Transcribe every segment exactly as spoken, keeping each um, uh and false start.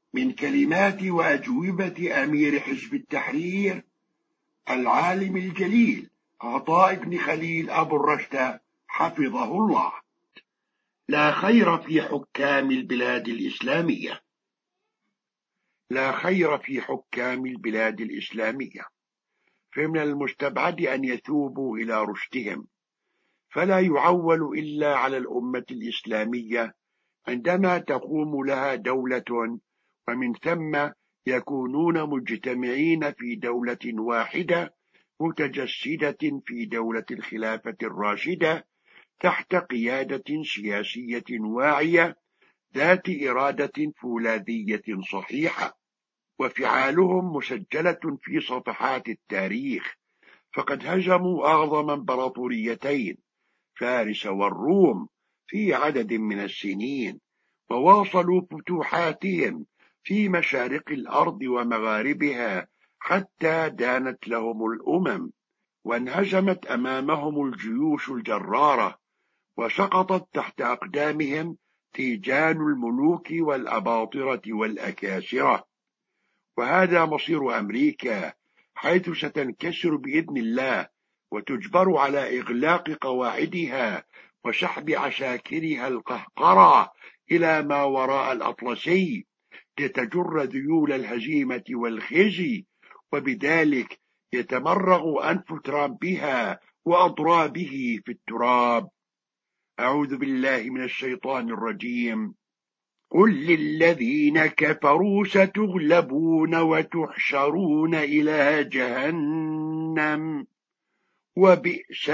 من كلمات وأجوبة أمير حزب التحرير العالم الجليل عطاء بن خليل أبو الرشد حفظه الله. لا خير في حكام البلاد الإسلامية. لا خير في حكام البلاد الإسلامية، فمن المستبعد أن يثوبوا إلى رشدهم، فلا يعول إلا على الأمة الإسلامية عندما تقوم لها دولة، ومن ثم يكونون مجتمعين في دولة واحدة متجسدة في دولة الخلافة الراشدة تحت قيادة سياسية واعية ذات إرادة فولاذية صحيحة، وفعالهم مسجلة في صفحات التاريخ، فقد هزموا أعظم امبراطوريتين فارس والروم في عدد من السنين، وواصلوا فتوحاتهم في مشارق الأرض ومغاربها حتى دانت لهم الأمم، وانهزمت أمامهم الجيوش الجرارة، وسقطت تحت أقدامهم تيجان الملوك والأباطرة والأكاسرة. وهذا مصير أمريكا، حيث ستنكسر بإذن الله وتجبر على إغلاق قواعدها وسحب عساكرها القهقرة إلى ما وراء الأطلسي لتجر ذيول الهزيمة والخزي، وبذلك يتمرغ أنف ترامبها وأضرابه في التراب. أعوذ بالله من الشيطان الرجيم. قل للذين كفروا ستغلبون وتحشرون إلى جهنم وبئس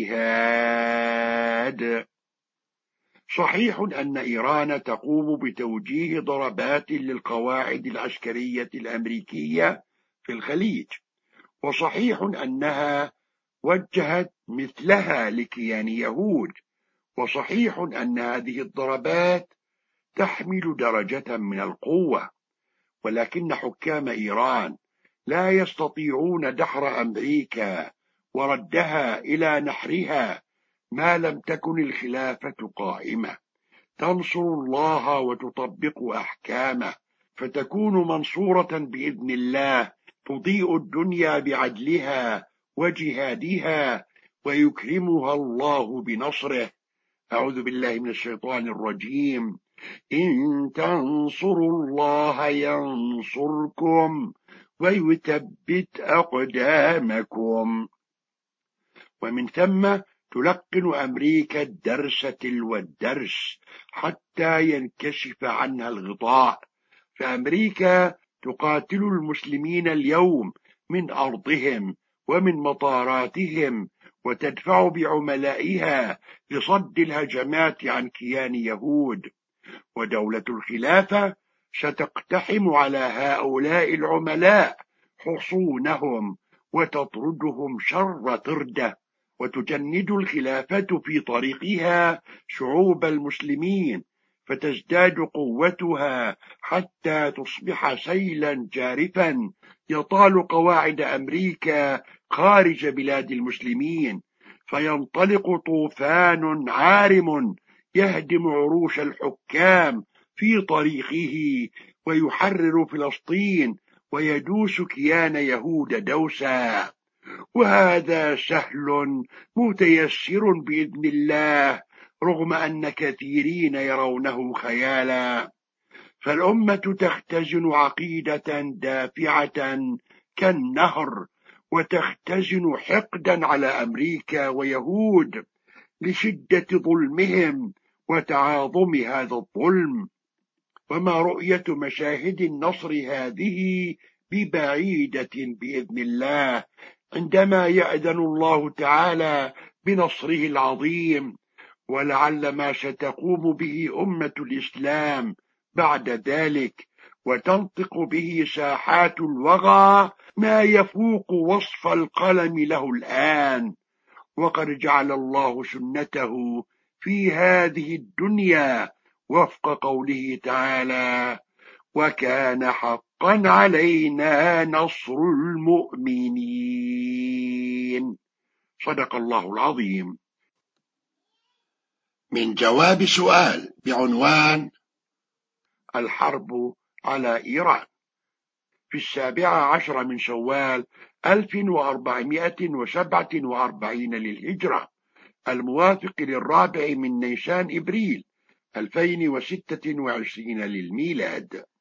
المهاد. صحيح أن إيران تقوم بتوجيه ضربات للقواعد العسكرية الأمريكية في الخليج، وصحيح أنها وجهت مثلها لكيان يهود، وصحيح أن هذه الضربات تحمل درجة من القوة، ولكن حكام إيران لا يستطيعون دحر أمريكا وردها إلى نحرها ما لم تكن الخلافة قائمة تنصر الله وتطبق أحكامه، فتكون منصورة بإذن الله، تضيء الدنيا بعدلها وجهادها، ويكرمها الله بنصره. أعوذ بالله من الشيطان الرجيم. إن تنصروا الله ينصركم ويثبت أقدامكم. ومن ثم تلقن أمريكا الدرس تلو الدرس حتى ينكشف عنها الغطاء، فأمريكا تقاتل المسلمين اليوم من أرضهم ومن مطاراتهم، وتدفع بعملائها لصد الهجمات عن كيان يهود، ودولة الخلافة ستقتحم على هؤلاء العملاء حصونهم وتطردهم شر طردة، وتجند الخلافة في طريقها شعوب المسلمين، فتزداد قوتها حتى تصبح سيلا جارفا يطال قواعد أمريكا خارج بلاد المسلمين، فينطلق طوفان عارم يهدم عروش الحكام في طريقه، ويحرر فلسطين ويدوس كيان يهود دوسا. وهذا سهل متيسر بإذن الله، رغم أن كثيرين يرونه خيالا. فالأمة تختزن عقيدة دافعة كالنهر، وتختزن حقدا على أمريكا ويهود لشدة ظلمهم وتعاظم هذا الظلم، وما رؤية مشاهد النصر هذه ببعيدة بإذن الله، عندما يأذن الله تعالى بنصره العظيم. ولعل ما ستقوم به أمة الإسلام بعد ذلك وتنطق به ساحات الوغى ما يفوق وصف القلم له الآن، وقد جعل الله سنته في هذه الدنيا وفق قوله تعالى: وكان حقا علينا نصر المؤمنين. صدق الله العظيم. من جواب سؤال بعنوان: الحرب على إيران في السابعة عشر من شوال ألف وأربعمائة وسبعة وأربعين للهجرة، الموافق للرابع من نيسان إبريل ألفين وستة وعشرين للميلاد.